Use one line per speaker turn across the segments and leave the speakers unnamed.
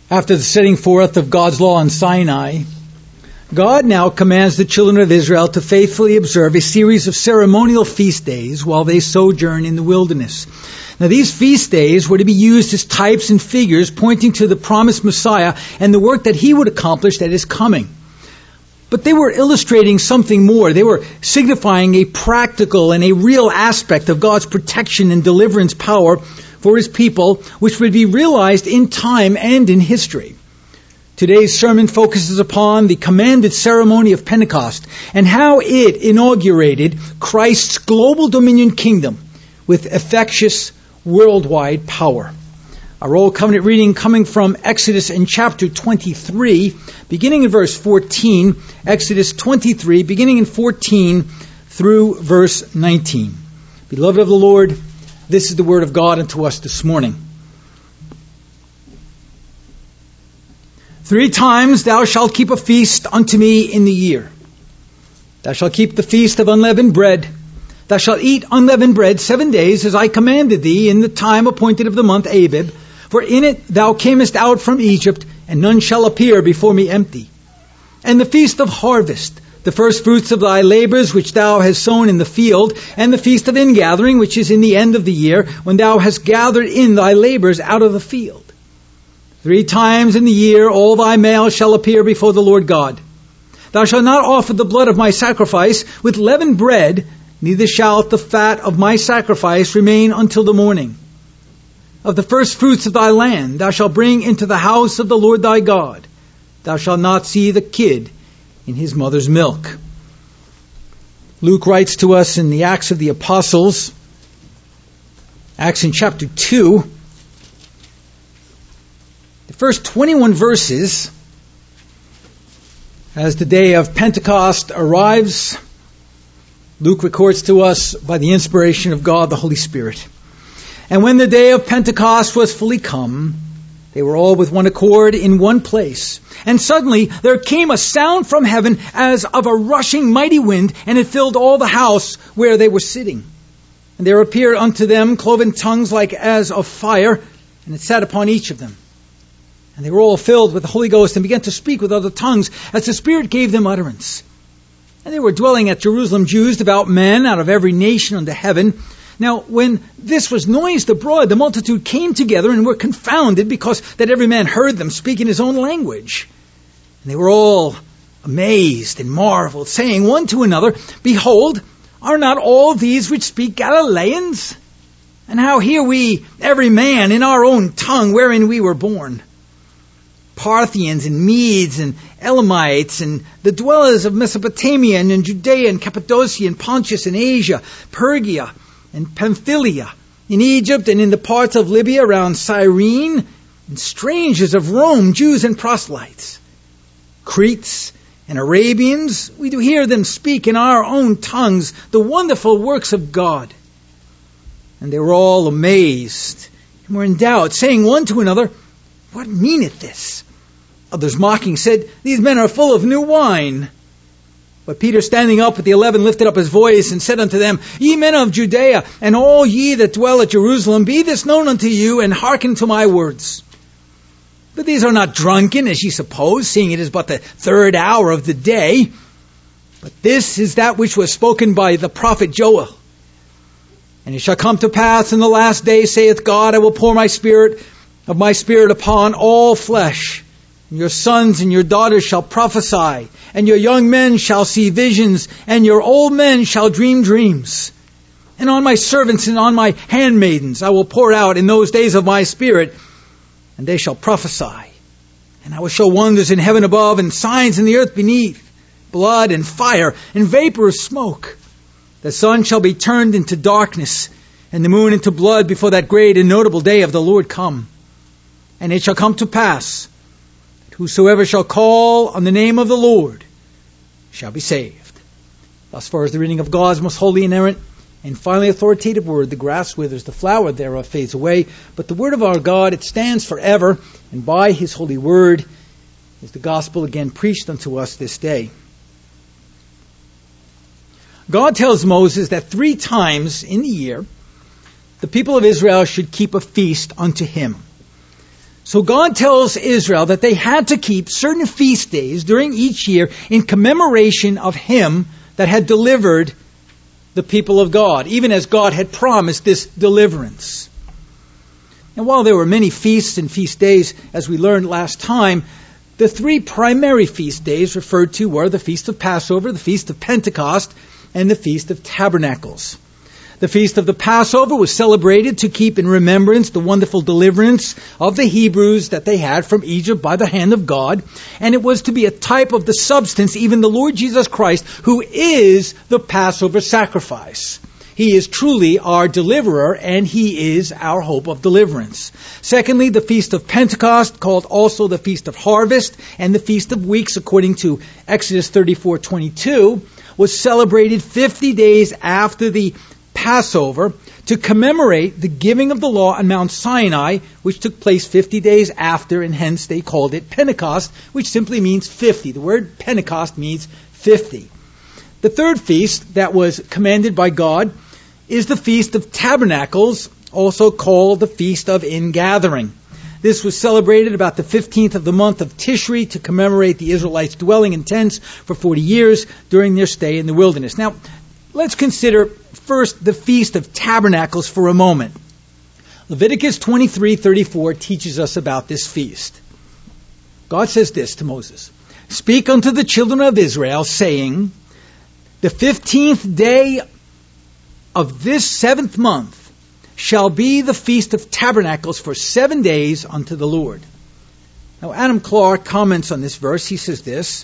After the setting forth of God's law on Sinai, God now commands the children of Israel to faithfully observe a series of ceremonial feast days while they sojourn in the wilderness. Now, these feast days were to be used as types and figures pointing to the promised Messiah and the work that he would accomplish at his coming. But they were illustrating something more. They were signifying a practical and a real aspect of God's protection and deliverance power for his people, which would be realized in time and in history. Today's sermon focuses upon the commanded ceremony of Pentecost and how it inaugurated Christ's global dominion kingdom with effectuous worldwide power. Our Old Covenant reading coming from Exodus in chapter 23, beginning in verse 14. Exodus 23, beginning in 14 through verse 19. Beloved of the Lord, this is the word of God unto us this morning. 3 times thou shalt keep a feast unto me in the year. Thou shalt keep the feast of unleavened bread. Thou shalt eat unleavened bread 7 days, as I commanded thee, in the time appointed of the month Abib. For in it thou camest out from Egypt, and none shall appear before me empty. And the feast of harvest, the first fruits of thy labors which thou hast sown in the field, and the feast of ingathering, which is in the end of the year, when thou hast gathered in thy labors out of the field. 3 times in the year all thy males shall appear before the Lord God. Thou shalt not offer the blood of my sacrifice with leavened bread, neither shalt the fat of my sacrifice remain until the morning. Of the first fruits of thy land thou shalt bring into the house of the Lord thy God. Thou shalt not see the kid in his mother's milk. Luke writes to us in the Acts of the Apostles, Acts in chapter 2, the first 21 verses, as the day of Pentecost arrives, Luke records to us by the inspiration of God, the Holy Spirit. And when the day of Pentecost was fully come, they were all with one accord in one place. And suddenly there came a sound from heaven as of a rushing mighty wind, and it filled all the house where they were sitting. And there appeared unto them cloven tongues like as of fire, and it sat upon each of them. And they were all filled with the Holy Ghost and began to speak with other tongues as the Spirit gave them utterance. And they were dwelling at Jerusalem Jews, devout men out of every nation under heaven. Now, when this was noised abroad, the multitude came together and were confounded, because that every man heard them speak in his own language. And they were all amazed and marveled, saying one to another, Behold, are not all these which speak Galileans? And how hear we every man in our own tongue wherein we were born? Parthians and Medes and Elamites and the dwellers of Mesopotamia and in Judea and Cappadocia and Pontus and Asia, Pergia and Pamphylia, in Egypt and in the parts of Libya around Cyrene, and strangers of Rome, Jews and proselytes, Cretes and Arabians, we do hear them speak in our own tongues the wonderful works of God. And they were all amazed and were in doubt, saying one to another, What meaneth this? Others mocking said, These men are full of new wine. But Peter, standing up with the 11, lifted up his voice and said unto them, Ye men of Judea, and all ye that dwell at Jerusalem, be this known unto you, and hearken to my words. But these are not drunken, as ye suppose, seeing it is but the 3rd hour of the day. But this is that which was spoken by the prophet Joel. And it shall come to pass in the last day, saith God, I will pour my spirit upon all flesh. And your sons and your daughters shall prophesy, and your young men shall see visions, and your old men shall dream dreams. And on my servants and on my handmaidens I will pour out in those days of my spirit, and they shall prophesy. And I will show wonders in heaven above, and signs in the earth beneath, blood and fire and vapor of smoke. The sun shall be turned into darkness, and the moon into blood before that great and notable day of the Lord come. And it shall come to pass, whosoever shall call on the name of the Lord shall be saved. Thus far as the reading of God's most holy, inerrant, and finally authoritative word. The grass withers, the flower thereof fades away, but the word of our God, it stands forever, and by his holy word is the gospel again preached unto us this day. God tells Moses that 3 times in the year the people of Israel should keep a feast unto him. So God tells Israel that they had to keep certain feast days during each year in commemoration of Him that had delivered the people of God, even as God had promised this deliverance. And while there were many feasts and feast days, as we learned last time, the three primary feast days referred to were the Feast of Passover, the Feast of Pentecost, and the Feast of Tabernacles. The Feast of the Passover was celebrated to keep in remembrance the wonderful deliverance of the Hebrews that they had from Egypt by the hand of God. And it was to be a type of the substance, even the Lord Jesus Christ, who is the Passover sacrifice. He is truly our deliverer, and He is our hope of deliverance. Secondly, the Feast of Pentecost, called also the Feast of Harvest, and the Feast of Weeks, according to Exodus 34:22, was celebrated 50 days after the Passover to commemorate the giving of the law on Mount Sinai, which took place 50 days after, and hence they called it Pentecost, which simply means 50. The word Pentecost means 50. The third feast that was commanded by God is the Feast of Tabernacles, also called the Feast of Ingathering. This was celebrated about the 15th of the month of Tishri to commemorate the Israelites dwelling in tents for 40 years during their stay in the wilderness. Now, let's consider first the Feast of Tabernacles for a moment. Leviticus 23:34 teaches us about this feast. God says this to Moses: "Speak unto the children of Israel, saying, the 15th day of this 7th month shall be the Feast of Tabernacles for 7 days unto the Lord." Now, Adam Clarke comments on this verse. He says this: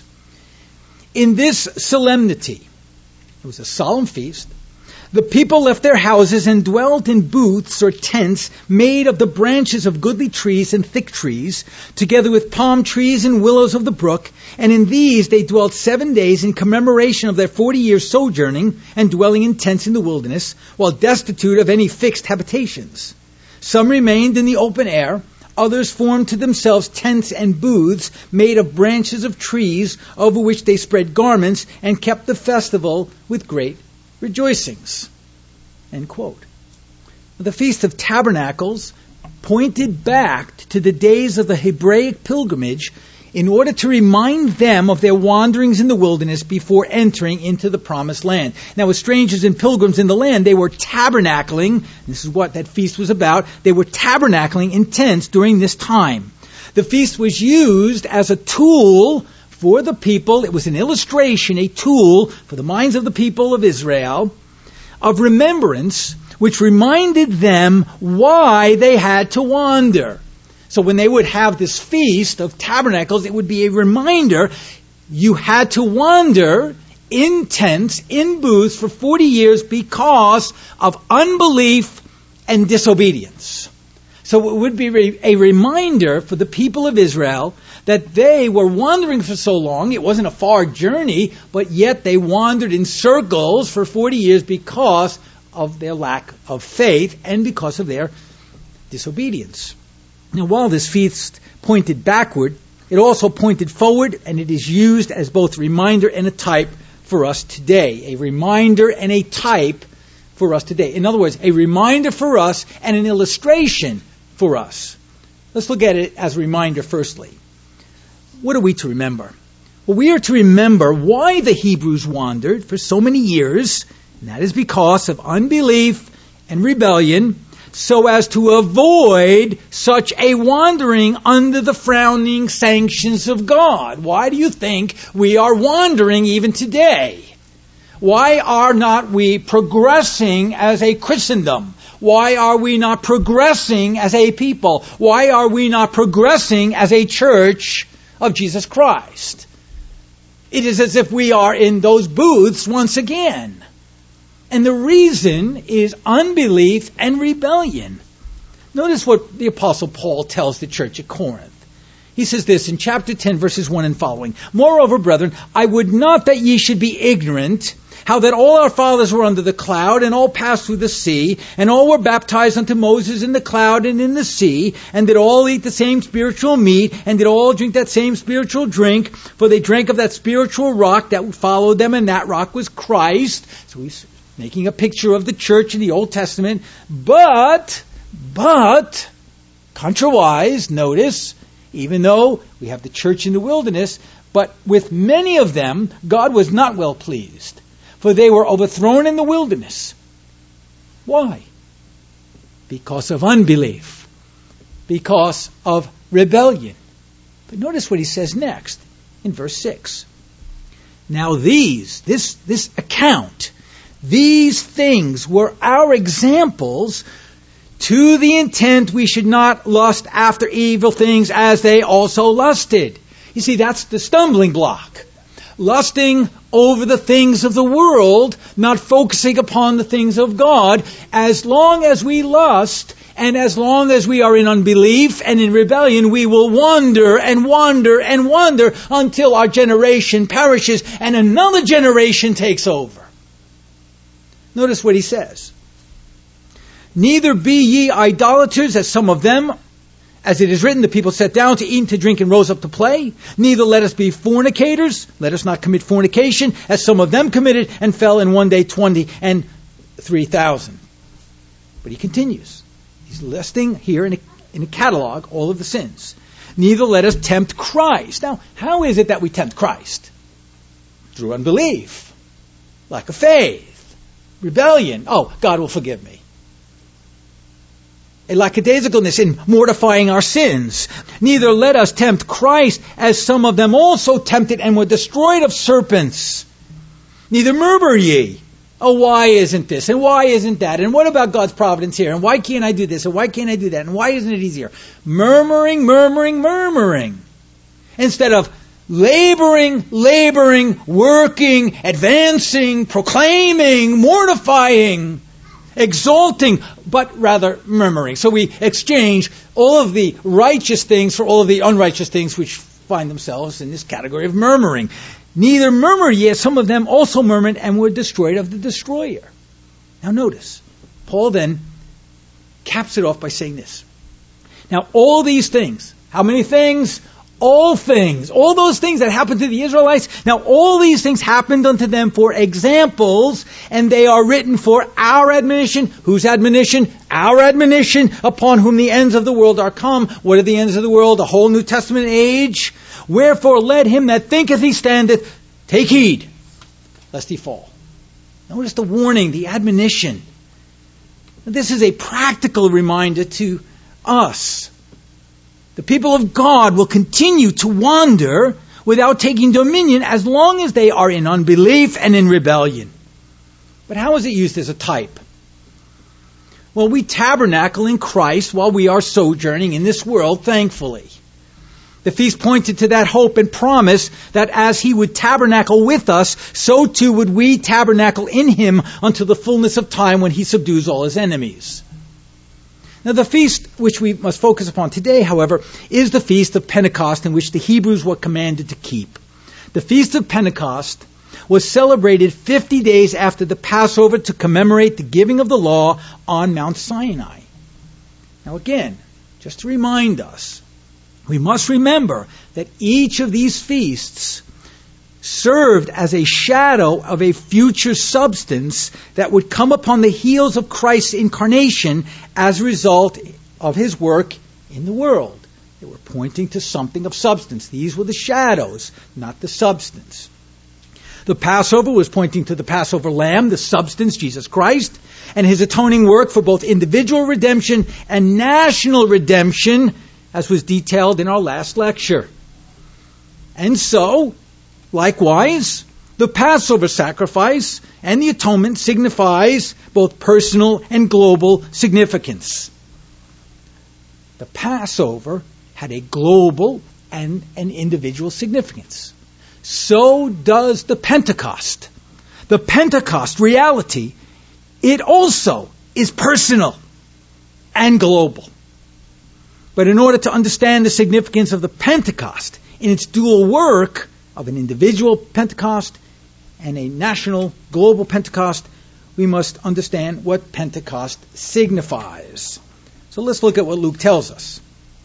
"In this solemnity," it was a solemn feast, "the people left their houses and dwelt in booths or tents made of the branches of goodly trees and thick trees, together with palm trees and willows of the brook. And in these they dwelt 7 days in commemoration of their 40 years sojourning and dwelling in tents in the wilderness, while destitute of any fixed habitations. Some remained in the open air. Others formed to themselves tents and booths made of branches of trees, over which they spread garments and kept the festival with great rejoicings." End quote. The Feast of Tabernacles pointed back to the days of the Hebraic pilgrimage in order to remind them of their wanderings in the wilderness before entering into the promised land. Now, as strangers and pilgrims in the land, they were tabernacling. This is what that feast was about. They were tabernacling in tents during this time. The feast was used as a tool for the people. It was an illustration, a tool for the minds of the people of Israel of remembrance, which reminded them why they had to wander. So when they would have this Feast of Tabernacles, it would be a reminder you had to wander in tents, in booths for 40 years because of unbelief and disobedience. So it would be a reminder for the people of Israel that they were wandering for so long. It wasn't a far journey, but yet they wandered in circles for 40 years because of their lack of faith and because of their disobedience. Now, while this feast pointed backward, it also pointed forward, and it is used as both a reminder and a type for us today. A reminder and a type for us today. In other words, a reminder for us and an illustration for us. Let's look at it as a reminder firstly. What are we to remember? Well, we are to remember why the Hebrews wandered for so many years, and that is because of unbelief and rebellion, so as to avoid such a wandering under the frowning sanctions of God. Why do you think we are wandering even today? Why are not we progressing as a Christendom? Why are we not progressing as a people? Why are we not progressing as a church of Jesus Christ? It is as if we are in those booths once again. And the reason is unbelief and rebellion. Notice what the Apostle Paul tells the church at Corinth. He says this in chapter 10, verses 1 and following. "Moreover, brethren, I would not that ye should be ignorant, how that all our fathers were under the cloud, and all passed through the sea, and all were baptized unto Moses in the cloud and in the sea, and did all eat the same spiritual meat, and did all drink that same spiritual drink, for they drank of that spiritual rock that followed them, and that rock was Christ." So he's making a picture of the church in the Old Testament. But, Contrawise, notice, even though we have the church in the wilderness, but with many of them God was not well pleased, for they were overthrown in the wilderness. Why? Because of unbelief, because of rebellion. But notice what he says next in verse 6. Now this account, these things were our examples, to the intent we should not lust after evil things as they also lusted. You see, that's the stumbling block. Lusting over the things of the world, not focusing upon the things of God. As long as we lust, and as long as we are in unbelief and in rebellion, we will wander and wander and wander until our generation perishes and another generation takes over. Notice what he says. Neither be ye idolaters, as some of them, as it is written, the people sat down to eat and to drink and rose up to play. Neither let us be fornicators, let us not commit fornication, as some of them committed and fell in one day 20 and 3,000. But he continues. He's listing here in a catalog all of the sins. Neither let us tempt Christ. Now, how is it that we tempt Christ? Through unbelief, lack of faith, rebellion. Oh, God will forgive me. A lackadaisicalness in mortifying our sins. Neither let us tempt Christ, as some of them also tempted and were destroyed of serpents. Neither murmur ye. Oh, why isn't this? And why isn't that? And what about God's providence here? And why can't I do this? And why can't I do that? And why isn't it easier? Murmuring. Instead of laboring, working, advancing, proclaiming, mortifying, exalting, but rather murmuring. So we exchange all of the righteous things for all of the unrighteous things, which find themselves in this category of murmuring. Neither murmur ye, as some of them also murmured and were destroyed of the destroyer. Now notice, Paul then caps it off by saying this. Now all these things, how many things? All things, all those things that happened to the Israelites, now all these things happened unto them for examples, and they are written for our admonition. Whose admonition? Our admonition, upon whom the ends of the world are come. What are the ends of the world? The whole New Testament age. Wherefore let him that thinketh he standeth take heed, lest he fall. Notice the warning, the admonition. This is a practical reminder to us. The people of God will continue to wander without taking dominion as long as they are in unbelief and in rebellion. But how is it used as a type? Well, we tabernacle in Christ while we are sojourning in this world, thankfully. The feast pointed to that hope and promise that as he would tabernacle with us, so too would we tabernacle in him until the fullness of time when he subdues all his enemies. Now the feast which we must focus upon today, however, is the Feast of Pentecost, in which the Hebrews were commanded to keep. The Feast of Pentecost was celebrated 50 days after the Passover to commemorate the giving of the law on Mount Sinai. Now again, just to remind us, we must remember that each of these feasts served as a shadow of a future substance that would come upon the heels of Christ's incarnation as a result of his work in the world. They were pointing to something of substance. These were the shadows, not the substance. The Passover was pointing to the Passover lamb, the substance, Jesus Christ, and his atoning work for both individual redemption and national redemption, as was detailed in our last lecture. And so, likewise, the Passover sacrifice and the atonement signifies both personal and global significance. The Passover had a global and an individual significance. So does the Pentecost. The Pentecost reality, it also is personal and global. But in order to understand the significance of the Pentecost in its dual work of an individual Pentecost and a national, global Pentecost, we must understand what Pentecost signifies. So let's look at what Luke tells us.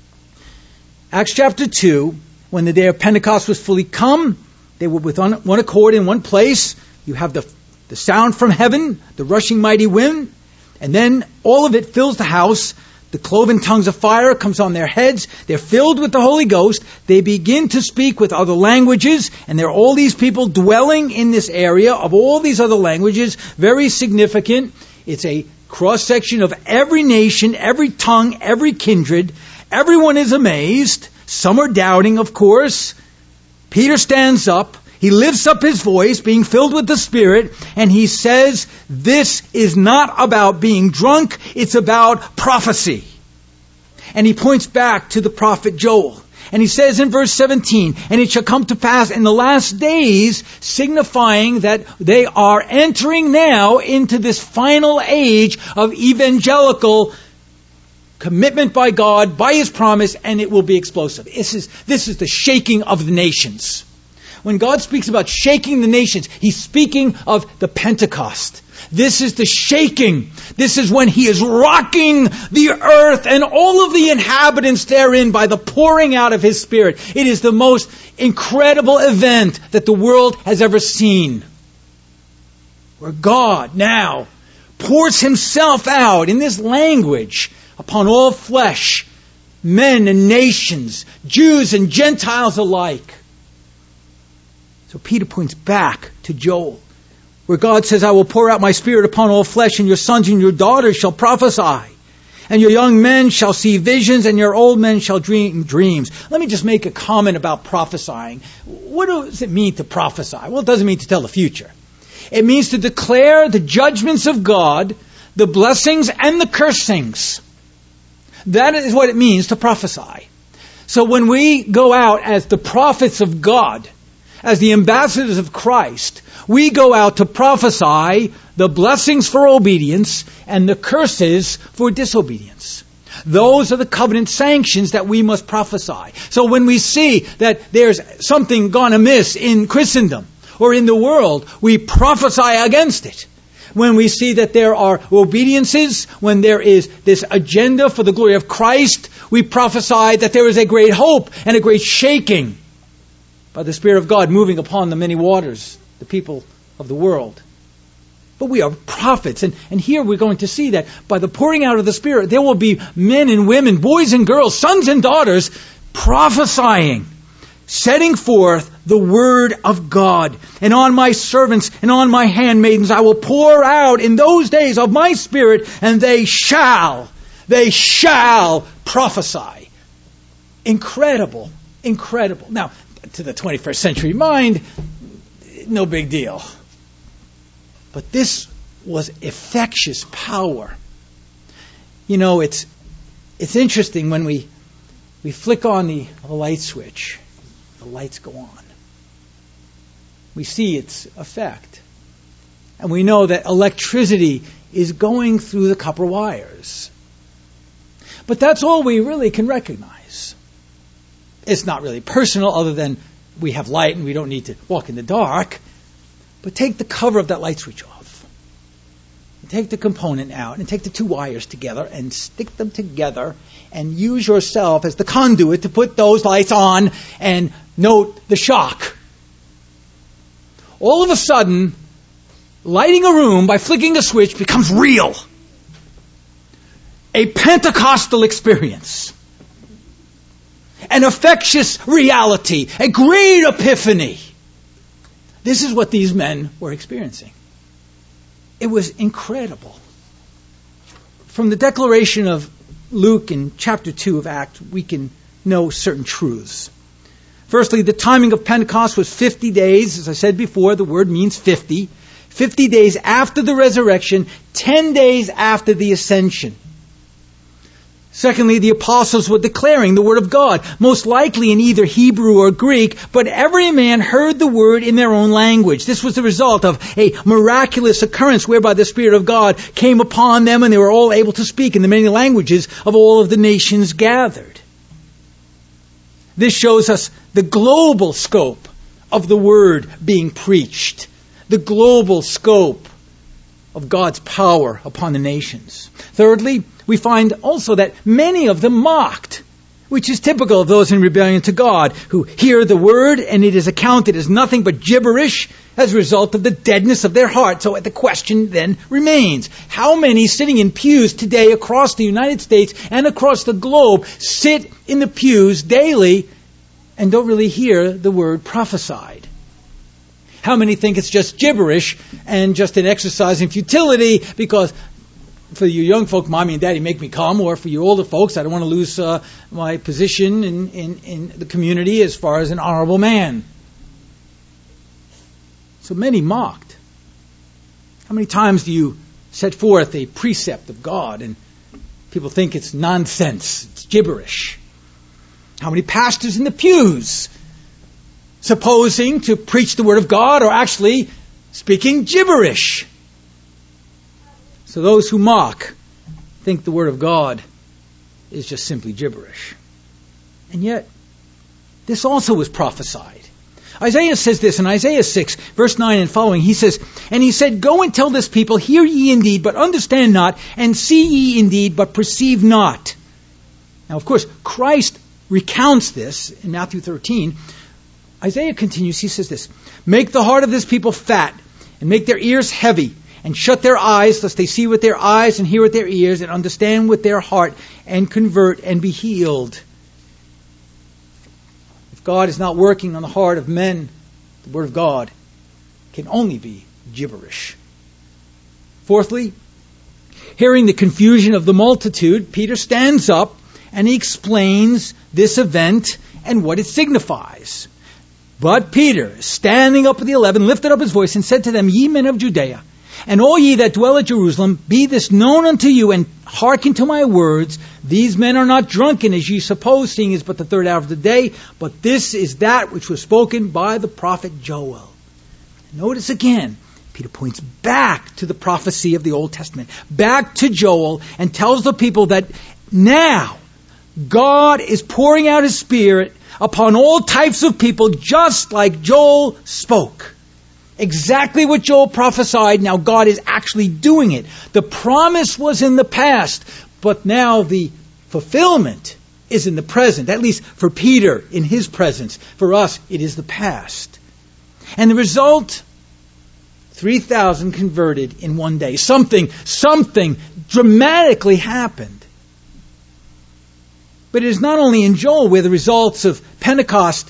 Acts chapter 2, when the day of Pentecost was fully come, they were with one accord in one place. You have the sound from heaven, the rushing mighty wind, and then all of it fills the house. The cloven tongues of fire comes on their heads. They're filled with the Holy Ghost. They begin to speak with other languages. And there are all these people dwelling in this area of all these other languages. Very significant. It's a cross-section of every nation, every tongue, every kindred. Everyone is amazed. Some are doubting, of course. Peter stands up. He lifts up his voice, being filled with the Spirit, and he says, this is not about being drunk, it's about prophecy. And he points back to the prophet Joel. And he says in verse 17, and it shall come to pass in the last days, signifying that they are entering now into this final age of evangelical commitment by God, by His promise, and it will be explosive. This is the shaking of the nations. When God speaks about shaking the nations, He's speaking of the Pentecost. This is the shaking. This is when He is rocking the earth and all of the inhabitants therein by the pouring out of His Spirit. It is the most incredible event that the world has ever seen. Where God now pours Himself out in this language upon all flesh, men and nations, Jews and Gentiles alike. So Peter points back to Joel, where God says, I will pour out my Spirit upon all flesh, and your sons and your daughters shall prophesy, and your young men shall see visions, and your old men shall dream dreams. Let me just make a comment about prophesying. What does it mean to prophesy? Well, it doesn't mean to tell the future. It means to declare the judgments of God, the blessings and the cursings. That is what it means to prophesy. So when we go out as the prophets of God, as the ambassadors of Christ, we go out to prophesy the blessings for obedience and the curses for disobedience. Those are the covenant sanctions that we must prophesy. So when we see that there's something gone amiss in Christendom or in the world, we prophesy against it. When we see that there are obediences, when there is this agenda for the glory of Christ, we prophesy that there is a great hope and a great shaking by the Spirit of God moving upon the many waters, the people of the world. But we are prophets, and here we're going to see that by the pouring out of the Spirit, there will be men and women, boys and girls, sons and daughters, prophesying, setting forth the Word of God. And on my servants and on my handmaidens I will pour out in those days of my Spirit, and they shall prophesy. Incredible. Now, to the 21st century mind, no big deal. But this was infectious power. You know, it's interesting when we flick on the light switch, the lights go on. We see its effect. And we know that electricity is going through the copper wires. But that's all we really can recognize. It's not really personal other than we have light and we don't need to walk in the dark. But take the cover of that light switch off. And take the component out and take the two wires together and stick them together and use yourself as the conduit to put those lights on and note the shock. All of a sudden, lighting a room by flicking a switch becomes real. A Pentecostal experience. An infectious reality. A great epiphany. This is what these men were experiencing. It was incredible. From the declaration of Luke in chapter 2 of Acts, we can know certain truths. Firstly, the timing of Pentecost was 50 days. As I said before, the word means 50. 50 days after the resurrection, 10 days after the ascension. Secondly, the apostles were declaring the word of God, most likely in either Hebrew or Greek, but every man heard the word in their own language. This was the result of a miraculous occurrence whereby the Spirit of God came upon them and they were all able to speak in the many languages of all of the nations gathered. This shows us the global scope of the word being preached, the global scope of God's power upon the nations. Thirdly, we find also that many of them mocked. which is typical of those in rebellion to God, who hear the word and it is accounted as nothing but gibberish as a result of the deadness of their heart. So the question then remains, how many sitting in pews today across the United States and across the globe sit in the pews daily and don't really hear the word prophesied? How many think it's just gibberish and just an exercise in futility because for you young folk, Mommy and Daddy make me come, or for you older folks, I don't want to lose my position in the community as far as an honorable man. So many mocked. How many times do you set forth a precept of God and people think it's nonsense, it's gibberish? How many pastors in the pews supposing to preach the Word of God are actually speaking gibberish? So those who mock think the Word of God is just simply gibberish. And yet, this also was prophesied. Isaiah says this in Isaiah 6, verse 9 and following. He says, "And he said, Go and tell this people, hear ye indeed, but understand not, and see ye indeed, but perceive not." Now, of course, Christ recounts this in Matthew 13. Isaiah continues, he says this, "Make the heart of this people fat, and make their ears heavy, and shut their eyes, lest they see with their eyes, and hear with their ears, and understand with their heart, and convert, and be healed." If God is not working on the heart of men, the Word of God can only be gibberish. Fourthly, hearing the confusion of the multitude, Peter stands up and he explains this event and what it signifies. But Peter, standing up with the 11, lifted up his voice and said to them, "Ye men of Judea, and all ye that dwell at Jerusalem, be this known unto you, and hearken to my words. These men are not drunken, as ye suppose, seeing it is but the third hour of the day, but this is that which was spoken by the prophet Joel." Notice again, Peter points back to the prophecy of the Old Testament, back to Joel, and tells the people that now God is pouring out His Spirit upon all types of people, just like Joel spoke. Exactly what Joel prophesied, now God is actually doing it. The promise was in the past, but now the fulfillment is in the present. At least for Peter, in his presence. For us, it is the past. And the result, 3,000 converted in one day. Something dramatically happened. But it is not only in Joel where the results of Pentecost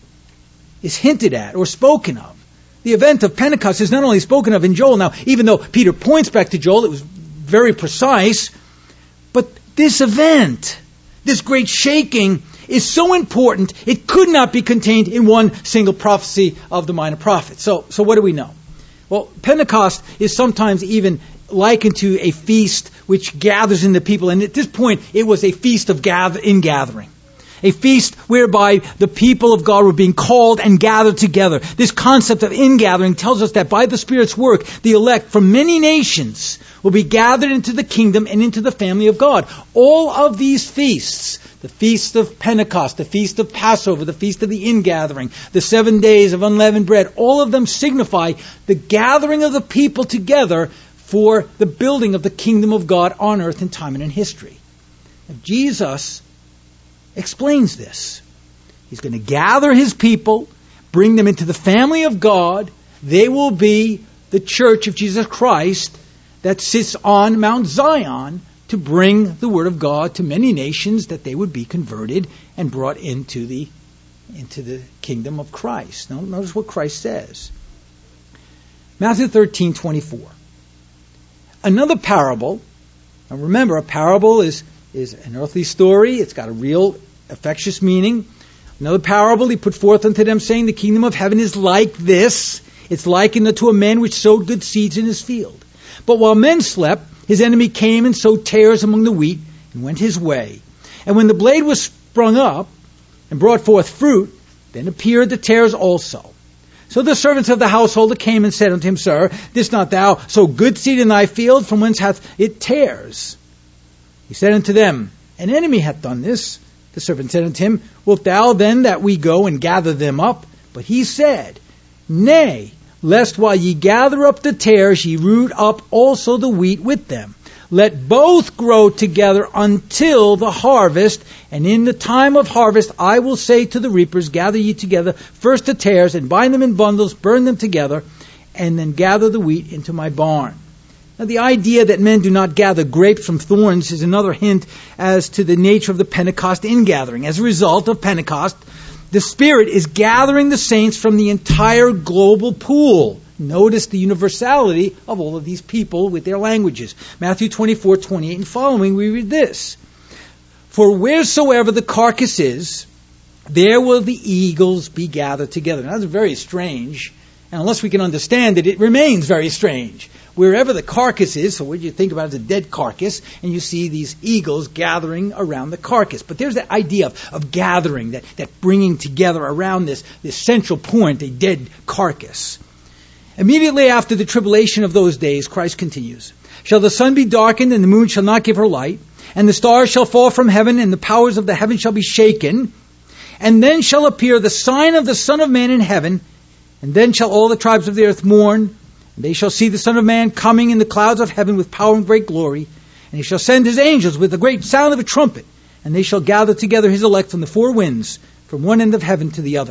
is hinted at or spoken of. The event of Pentecost is not only spoken of in Joel. Now, even though Peter points back to Joel, it was very precise. But this event, this great shaking, is so important, it could not be contained in one single prophecy of the minor prophets. So what do we know? Well, Pentecost is sometimes even likened to a feast which gathers in the people. And at this point, it was a feast of ingathering. A feast whereby the people of God were being called and gathered together. This concept of ingathering tells us that by the Spirit's work, the elect from many nations will be gathered into the kingdom and into the family of God. All of these feasts, the feast of Pentecost, the feast of Passover, the feast of the ingathering, the 7 days of unleavened bread, all of them signify the gathering of the people together for the building of the kingdom of God on earth in time and in history. Now, Jesus explains this. He's going to gather His people, bring them into the family of God. They will be the church of Jesus Christ that sits on Mount Zion to bring the Word of God to many nations, that they would be converted and brought into the kingdom of Christ. Now, notice what Christ says. Matthew 13:24. Another parable. Now remember, a parable is an earthly story. It's got a real affectious meaning. Another parable He put forth unto them, saying, "The kingdom of heaven is like this. It's likened unto a man which sowed good seeds in his field. But while men slept, his enemy came and sowed tares among the wheat, and went his way. And when the blade was sprung up, and brought forth fruit, then appeared the tares also. So the servants of the householder came and said unto him, Sir, didst not thou sow good seed in thy field? From whence hath it tares? He said unto them, An enemy hath done this. The servant said unto him, Wilt thou then that we go and gather them up? But he said, Nay, lest while ye gather up the tares, ye root up also the wheat with them. Let both grow together until the harvest. And in the time of harvest I will say to the reapers, gather ye together first the tares, and bind them in bundles, burn them together, and then gather the wheat into my barn. Now, the idea that men do not gather grapes from thorns is another hint as to the nature of the Pentecost ingathering. As a result of Pentecost, the Spirit is gathering the saints from the entire global pool. Notice the universality of all of these people with their languages. Matthew 24:28 and following, we read this. For wheresoever the carcass is, there will the eagles be gathered together. Now, that's very strange. And unless we can understand it, it remains very strange. Wherever the carcass is, so what you think about as a dead carcass, and you see these eagles gathering around the carcass. But there's that idea of gathering, that bringing together around this central point, a dead carcass. Immediately after the tribulation of those days, Christ continues, shall the sun be darkened, and the moon shall not give her light, and the stars shall fall from heaven, and the powers of the heaven shall be shaken. And then shall appear the sign of the Son of Man in heaven, and then shall all the tribes of the earth mourn, and they shall see the Son of Man coming in the clouds of heaven with power and great glory, and he shall send his angels with a great sound of a trumpet, and they shall gather together his elect from the four winds, from one end of heaven to the other.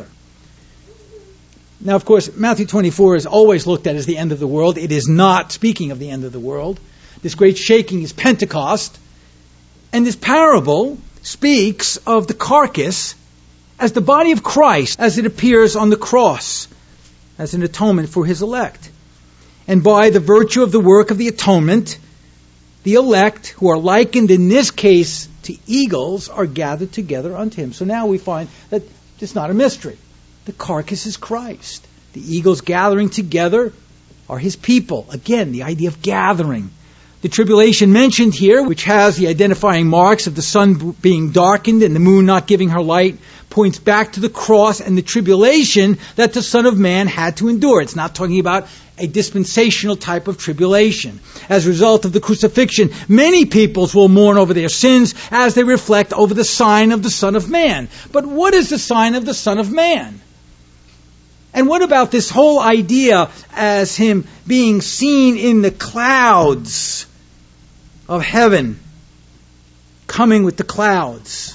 Now, of course, Matthew 24 is always looked at as the end of the world. It is not speaking of the end of the world. This great shaking is Pentecost. And this parable speaks of the carcass as the body of Christ as it appears on the cross as an atonement for his elect. And by the virtue of the work of the atonement, the elect, who are likened in this case to eagles, are gathered together unto him. So now we find that it's not a mystery. The carcass is Christ. The eagles gathering together are his people. Again, the idea of gathering. The tribulation mentioned here, which has the identifying marks of the sun being darkened and the moon not giving her light, points back to the cross and the tribulation that the Son of Man had to endure. It's not talking about a dispensational type of tribulation. As a result of the crucifixion, many peoples will mourn over their sins as they reflect over the sign of the Son of Man. But what is the sign of the Son of Man? And what about this whole idea as him being seen in the clouds of heaven, coming with the clouds?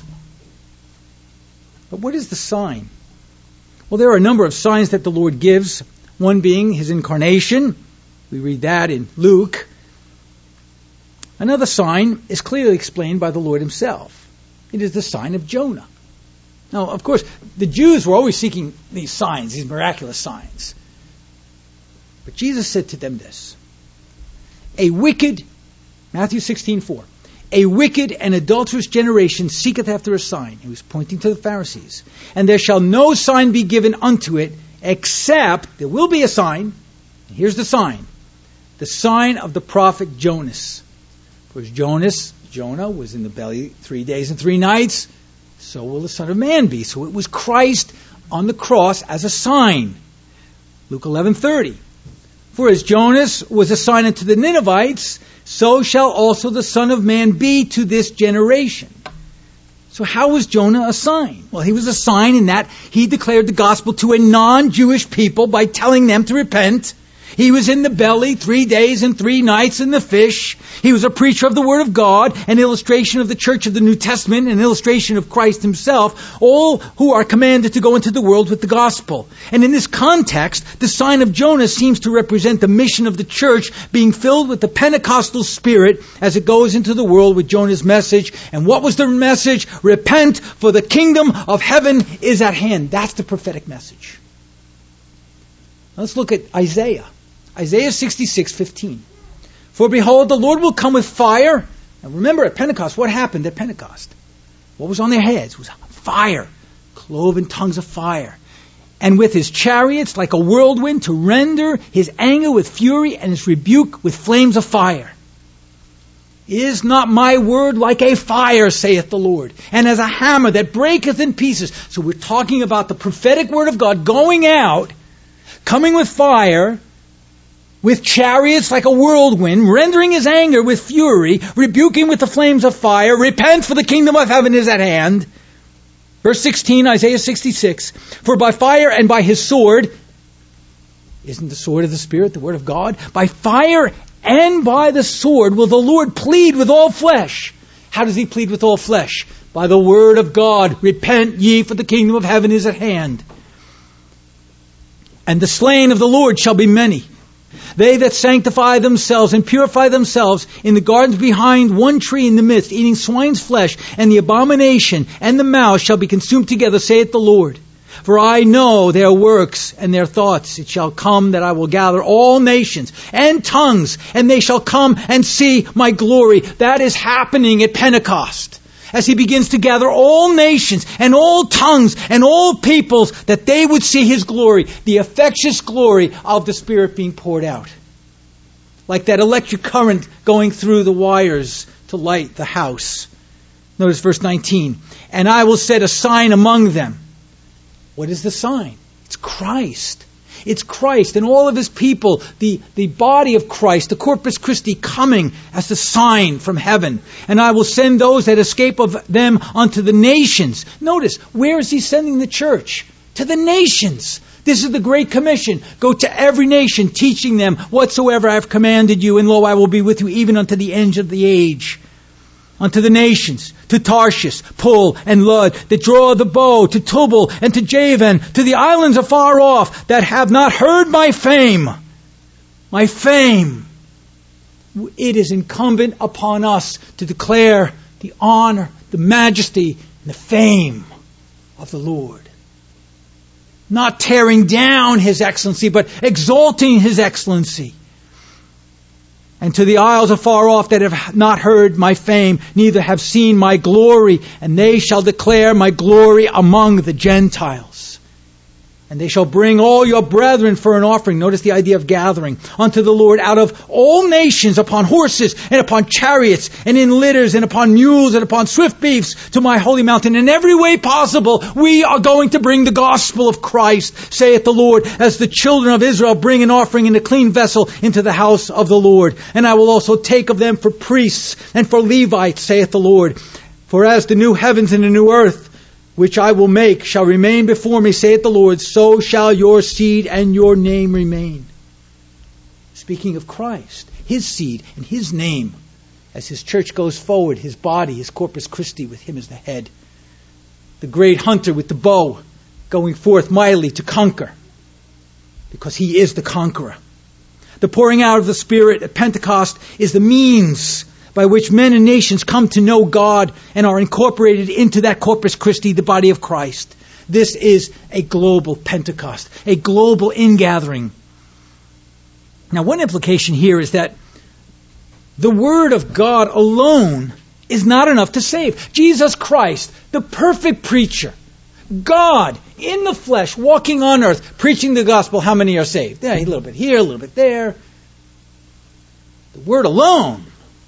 But what is the sign? Well, there are a number of signs that the Lord gives, one being his incarnation. We read that in Luke. Another sign is clearly explained by the Lord himself. It is the sign of Jonah. Now, of course, the Jews were always seeking these signs, these miraculous signs. But Jesus said to them this, Matthew 16:4, a wicked and adulterous generation seeketh after a sign. He was pointing to the Pharisees. And there shall no sign be given unto it, except, there will be a sign. Here's the sign of the prophet Jonas. Of course, Jonah was in the belly 3 days and 3 nights. So will the Son of Man be. So it was Christ on the cross as a sign. Luke 11:30. For as Jonas was a sign unto the Ninevites, so shall also the Son of Man be to this generation. So how was Jonah a sign? Well, he was a sign in that he declared the gospel to a non-Jewish people by telling them to repent. He was in the belly 3 days and 3 nights in the fish. He was a preacher of the Word of God, an illustration of the church of the New Testament, an illustration of Christ himself, all who are commanded to go into the world with the gospel. And in this context, the sign of Jonah seems to represent the mission of the church being filled with the Pentecostal spirit as it goes into the world with Jonah's message. And what was the message? Repent, for the kingdom of heaven is at hand. That's the prophetic message. Let's look at Isaiah. Isaiah 66:15. For behold, the Lord will come with fire. And remember at Pentecost, what happened at Pentecost? What was on their heads? It was fire, cloven tongues of fire. And with his chariots like a whirlwind, to render his anger with fury and his rebuke with flames of fire. Is not my word like a fire, saith the Lord, and as a hammer that breaketh in pieces? So we're talking about the prophetic word of God going out, coming with fire, with chariots like a whirlwind, rendering his anger with fury, rebuking with the flames of fire. Repent, for the kingdom of heaven is at hand. Verse 16, Isaiah 66. For by fire and by his sword, isn't the sword of the Spirit the word of God? By fire and by the sword will the Lord plead with all flesh. How does he plead with all flesh? By the word of God. Repent ye, for the kingdom of heaven is at hand. And the slain of the Lord shall be many. They that sanctify themselves and purify themselves in the gardens behind one tree in the midst, eating swine's flesh, and the abomination and the mouse shall be consumed together, saith the Lord. For I know their works and their thoughts. It shall come that I will gather all nations and tongues, and they shall come and see my glory. That is happening at Pentecost, as he begins to gather all nations and all tongues and all peoples, that they would see his glory, the infectious glory of the Spirit being poured out. Like that electric current going through the wires to light the house. Notice verse 19. And I will set a sign among them. What is the sign? It's Christ. It's Christ and all of his people, the body of Christ, the Corpus Christi, coming as a sign from heaven. And I will send those that escape of them unto the nations. Notice, where is he sending the church? To the nations. This is the Great Commission. Go to every nation, teaching them whatsoever I have commanded you, and lo, I will be with you even unto the end of the age. Unto the nations, to Tarshish, Pul, and Lud, that draw the bow, to Tubal, and to Javan, to the islands afar off, that have not heard my fame. My fame. It is incumbent upon us to declare the honor, the majesty, and the fame of the Lord. Not tearing down his excellency, but exalting his excellency. And to the isles afar off that have not heard my fame, neither have seen my glory, and they shall declare my glory among the Gentiles. And they shall bring all your brethren for an offering. Notice the idea of gathering unto the Lord out of all nations, upon horses and upon chariots and in litters and upon mules and upon swift beasts to my holy mountain. In every way possible, we are going to bring the gospel of Christ, saith the Lord, as the children of Israel bring an offering in a clean vessel into the house of the Lord. And I will also take of them for priests and for Levites, saith the Lord. For as the new heavens and the new earth, which I will make, shall remain before me, saith the Lord, so shall your seed and your name remain. Speaking of Christ, his seed and his name, as his church goes forward, his body, his Corpus Christi, with him as the head. The great hunter with the bow, going forth mightily to conquer, because he is the conqueror. The pouring out of the Spirit at Pentecost is the means by which men and nations come to know God and are incorporated into that Corpus Christi, the body of Christ. This is a global Pentecost, a global ingathering. Now, one implication here is that the Word of God alone is not enough to save. Jesus Christ, the perfect preacher, God in the flesh, walking on earth, preaching the gospel, how many are saved? Yeah, a little bit here, a little bit there. The Word alone,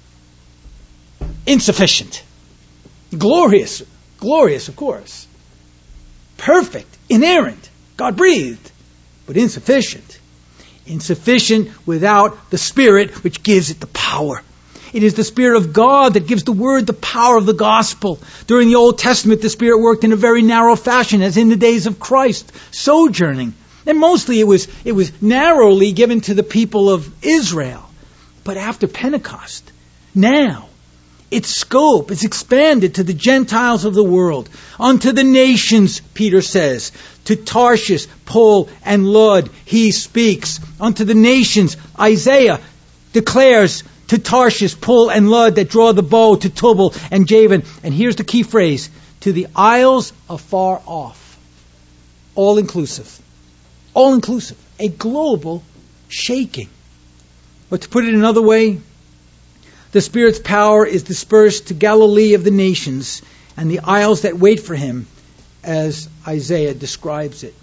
insufficient. Glorious, of course. Perfect, inerrant, God-breathed, but insufficient. Insufficient without the Spirit, which gives it the power. It is the Spirit of God that gives the Word the power of the gospel. During the Old Testament, the Spirit worked in a very narrow fashion, as in the days of Christ, sojourning. And mostly it was narrowly given to the people of Israel. But after Pentecost, now, its scope is expanded to the Gentiles of the world, unto the nations, Peter says. To Tarshish, Pul, and Lud, he speaks. Unto the nations, Isaiah declares to Tarshish, Pul, and Lud that draw the bow, to Tubal and Javan. And here's the key phrase, to the isles afar off. All inclusive. All inclusive. A global shaking. But to put it another way, the Spirit's power is dispersed to Galilee of the nations and the isles that wait for him, as Isaiah describes it.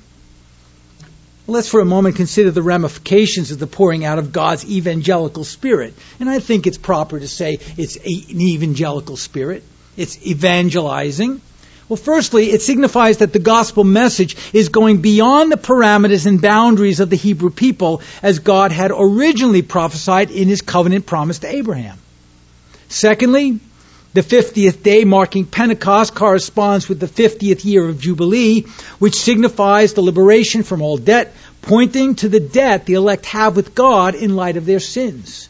Let's for a moment consider the ramifications of the pouring out of God's evangelical Spirit. And I think it's proper to say it's an evangelical Spirit. It's evangelizing. Well, firstly, it signifies that the gospel message is going beyond the parameters and boundaries of the Hebrew people, as God had originally prophesied in his covenant promise to Abraham. Secondly, the 50th day marking Pentecost corresponds with the 50th year of Jubilee, which signifies the liberation from all debt, pointing to the debt the elect have with God in light of their sins.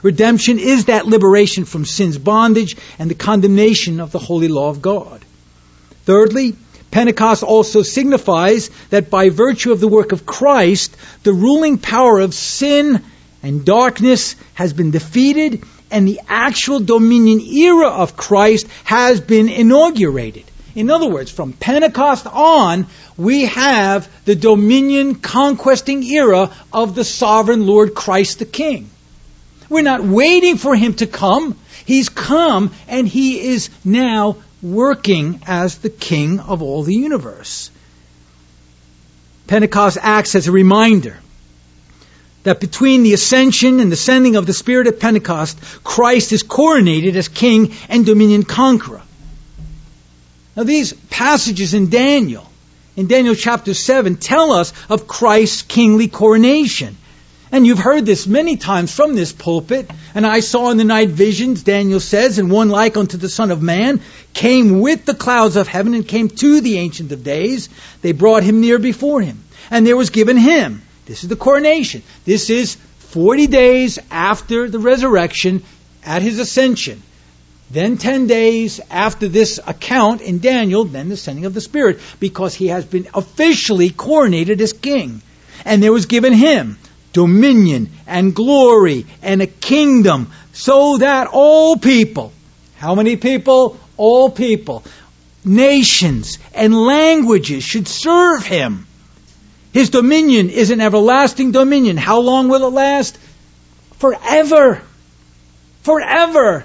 Redemption is that liberation from sin's bondage and the condemnation of the holy law of God. Thirdly, Pentecost also signifies that by virtue of the work of Christ, the ruling power of sin and darkness has been defeated, and the actual dominion era of Christ has been inaugurated. In other words, from Pentecost on, we have the dominion conquesting era of the sovereign Lord Christ the King. We're not waiting for him to come. He's come, and he is now working as the King of all the universe. Pentecost acts as a reminder that between the ascension and the sending of the Spirit at Pentecost, Christ is coronated as King and dominion conqueror. Now these passages in Daniel chapter 7, tell us of Christ's kingly coronation. And you've heard this many times from this pulpit. And I saw in the night visions, Daniel says, and one like unto the Son of Man came with the clouds of heaven and came to the Ancient of Days. They brought him near before him. And there was given him, this is the coronation, this is 40 days after the resurrection at his ascension. Then 10 days after this account in Daniel, then the sending of the Spirit, because he has been officially coronated as king. And there was given him dominion and glory and a kingdom, so that all people, how many people? All people, nations and languages should serve him. His dominion is an everlasting dominion. How long will it last? Forever. Forever.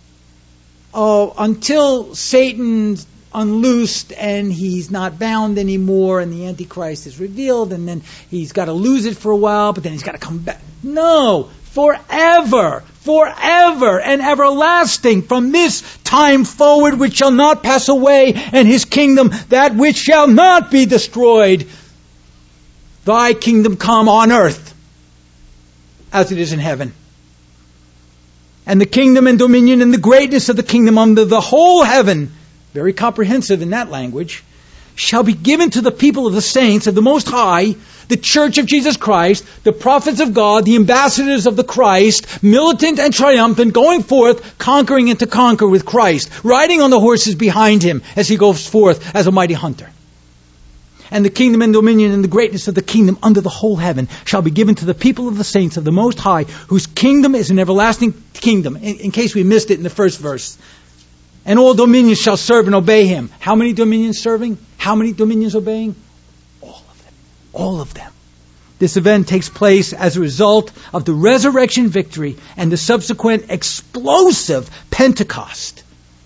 Until Satan's unloosed and he's not bound anymore and the Antichrist is revealed, and then he's got to lose it for a while, but then he's got to come back. No, forever, forever and everlasting, from this time forward, which shall not pass away, and his kingdom, that which shall not be destroyed. Thy kingdom come on earth as it is in heaven. And the kingdom and dominion and the greatness of the kingdom under the whole heaven, very comprehensive in that language, shall be given to the people of the saints of the Most High, the church of Jesus Christ, the prophets of God, the ambassadors of the Christ, militant and triumphant, going forth, conquering and to conquer with Christ, riding on the horses behind him as he goes forth as a mighty hunter. And the kingdom and dominion and the greatness of the kingdom under the whole heaven shall be given to the people of the saints of the Most High, whose kingdom is an everlasting kingdom. In case we missed it in the first verse. And all dominions shall serve and obey him. How many dominions serving? How many dominions obeying? All of them. All of them. This event takes place as a result of the resurrection victory and the subsequent explosive Pentecost.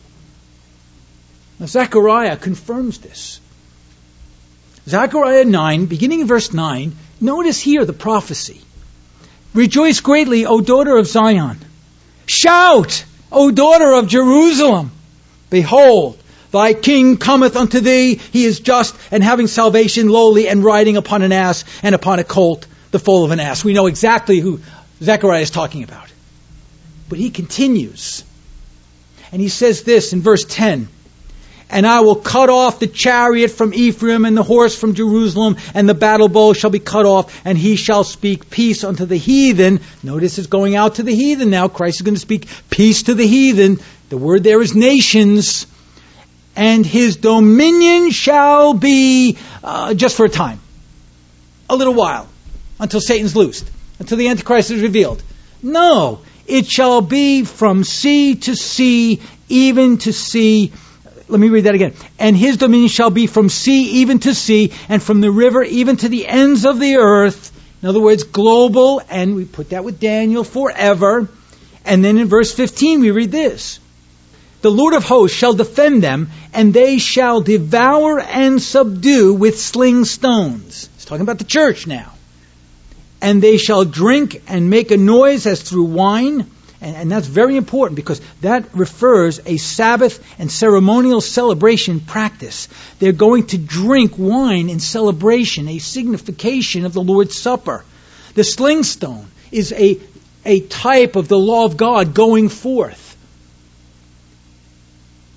Now Zechariah confirms this. Zechariah 9, beginning in verse 9, notice here the prophecy. Rejoice greatly, O daughter of Zion. Shout, O daughter of Jerusalem. Behold, thy king cometh unto thee. He is just and having salvation, lowly, and riding upon an ass and upon a colt, the foal of an ass. We know exactly who Zechariah is talking about. But he continues. And he says this in verse 10. And I will cut off the chariot from Ephraim and the horse from Jerusalem, and the battle bow shall be cut off, and he shall speak peace unto the heathen. Notice it's going out to the heathen now. Christ is going to speak peace to the heathen. The word there is nations. And his dominion shall be just for a time. A little while. Until Satan's loosed. Until the Antichrist is revealed. No. It shall be from sea to sea, even to sea. Let me read that again. And his dominion shall be from sea even to sea, and from the river even to the ends of the earth. In other words, global, and we put that with Daniel, forever. And then in verse 15 we read this. The Lord of hosts shall defend them, and they shall devour and subdue with sling stones. It's talking about the church now. And they shall drink and make a noise as through wine. And that's very important because that refers a Sabbath and ceremonial celebration practice. They're going to drink wine in celebration, a signification of the Lord's Supper. The sling stone is a type of the law of God going forth.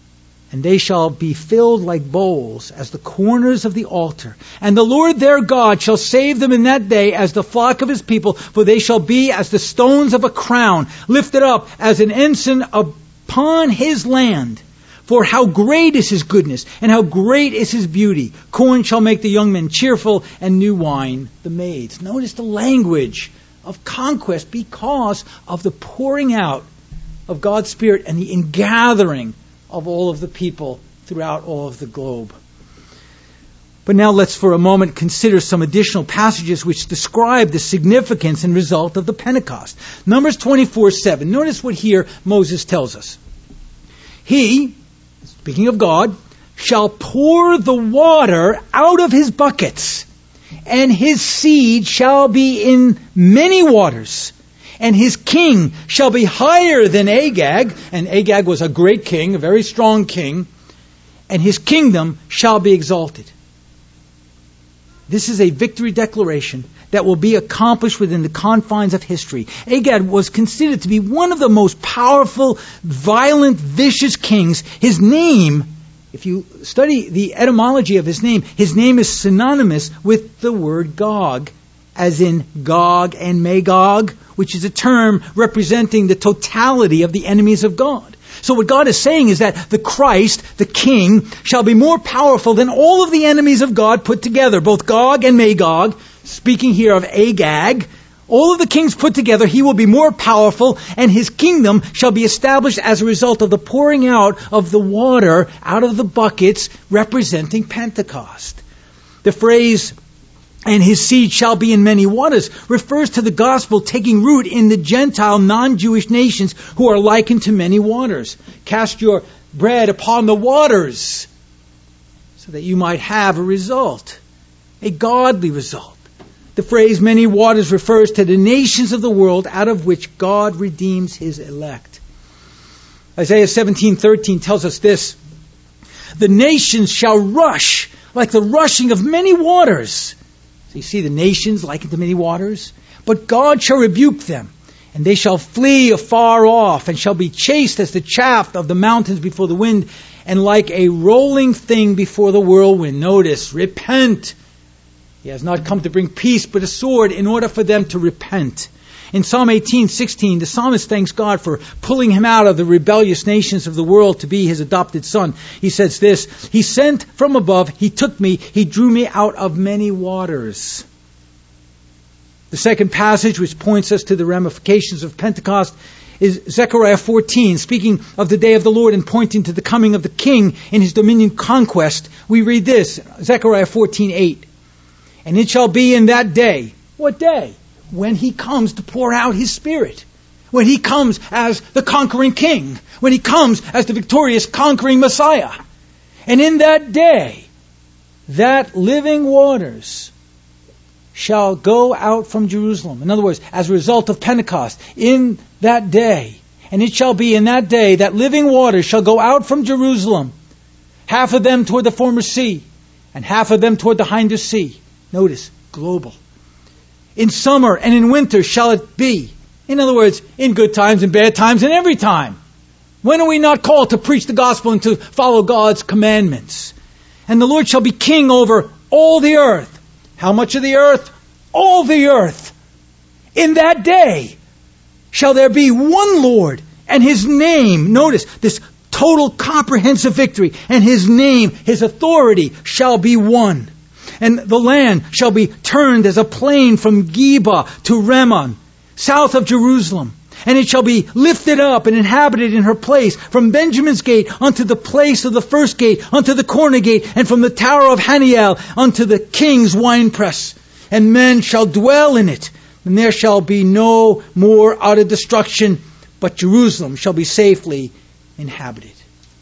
And they shall be filled like bowls, as the corners of the altar. And the Lord their God shall save them in that day as the flock of his people, for they shall be as the stones of a crown, lifted up as an ensign upon his land. For how great is his goodness, and how great is his beauty. Corn shall make the young men cheerful, and new wine the maids. Notice the language of conquest because of the pouring out of God's Spirit and the ingathering of all of the people throughout all of the globe. But now let's for a moment consider some additional passages which describe the significance and result of the Pentecost. Numbers 24:7. Notice what here Moses tells us. He, speaking of God, shall pour the water out of his buckets, and his seed shall be in many waters. And his king shall be higher than Agag. And Agag was a great king, a very strong king. And his kingdom shall be exalted. This is a victory declaration that will be accomplished within the confines of history. Agag was considered to be one of the most powerful, violent, vicious kings. His name, if you study the etymology of his name is synonymous with the word Gog, as in Gog and Magog, which is a term representing the totality of the enemies of God. So what God is saying is that the Christ, the King, shall be more powerful than all of the enemies of God put together, both Gog and Magog, speaking here of Agag. All of the kings put together, he will be more powerful, and his kingdom shall be established as a result of the pouring out of the water out of the buckets representing Pentecost. The phrase, and his seed shall be in many waters, refers to the gospel taking root in the Gentile non-Jewish nations who are likened to many waters. Cast your bread upon the waters so that you might have a result, a godly result. The phrase many waters refers to the nations of the world out of which God redeems his elect. Isaiah 17:13 tells us this: the nations shall rush like the rushing of many waters. So you see the nations likened to many waters. But God shall rebuke them, and they shall flee afar off, and shall be chased as the chaff of the mountains before the wind, and like a rolling thing before the whirlwind. Notice, repent. He has not come to bring peace, but a sword, in order for them to repent. In Psalm 18:16, the psalmist thanks God for pulling him out of the rebellious nations of the world to be his adopted son. He says this: he sent from above, he took me, he drew me out of many waters. The second passage which points us to the ramifications of Pentecost is Zechariah 14, speaking of the day of the Lord and pointing to the coming of the king in his dominion conquest. We read this, Zechariah 14:8. And it shall be in that day. What day? When he comes to pour out his Spirit. When he comes as the conquering king. When he comes as the victorious conquering Messiah. And in that day, that living waters shall go out from Jerusalem. In other words, as a result of Pentecost, in that day. And it shall be in that day that living waters shall go out from Jerusalem. Half of them toward the former sea, and half of them toward the hinder sea. Notice, global. In summer and in winter shall it be. In other words, in good times and bad times and every time. When are we not called to preach the gospel and to follow God's commandments? And the Lord shall be king over all the earth. How much of the earth? All the earth. In that day shall there be one Lord, and his name, notice this total comprehensive victory, and his name, his authority shall be one. And the land shall be turned as a plain from Geba to Rimmon, south of Jerusalem. And it shall be lifted up and inhabited in her place, from Benjamin's gate unto the place of the first gate, unto the corner gate, and from the tower of Haniel unto the king's winepress. And men shall dwell in it, and there shall be no more utter destruction, but Jerusalem shall be safely inhabited.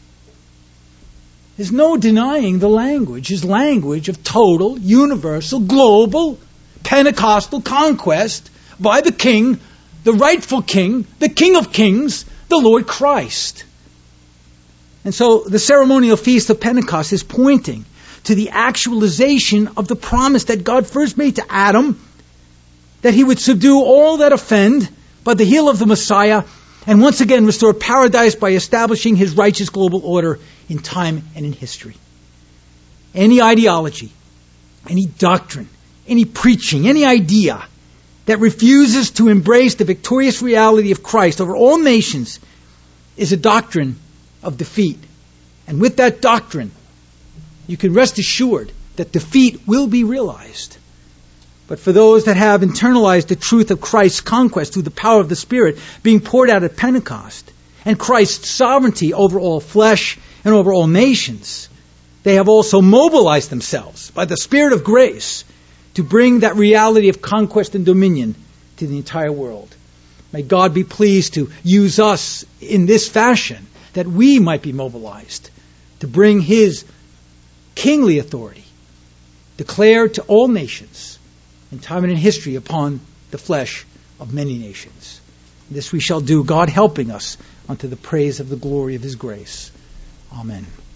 There's no denying the language. His language of total, universal, global, Pentecostal conquest by the King, the rightful King, the King of Kings, the Lord Christ. And so the ceremonial feast of Pentecost is pointing to the actualization of the promise that God first made to Adam, that he would subdue all that offend by the heel of the Messiah, and once again restore paradise by establishing his righteous global order in time and in history. Any ideology, any doctrine, any preaching, any idea that refuses to embrace the victorious reality of Christ over all nations is a doctrine of defeat. And with that doctrine, you can rest assured that defeat will be realized. But for those that have internalized the truth of Christ's conquest through the power of the Spirit being poured out at Pentecost, and Christ's sovereignty over all flesh and over all nations, they have also mobilized themselves by the Spirit of grace to bring that reality of conquest and dominion to the entire world. May God be pleased to use us in this fashion, that we might be mobilized to bring his kingly authority declared to all nations in time and in history upon the flesh of many nations. This we shall do, God helping us unto the praise of the glory of his grace. Amen.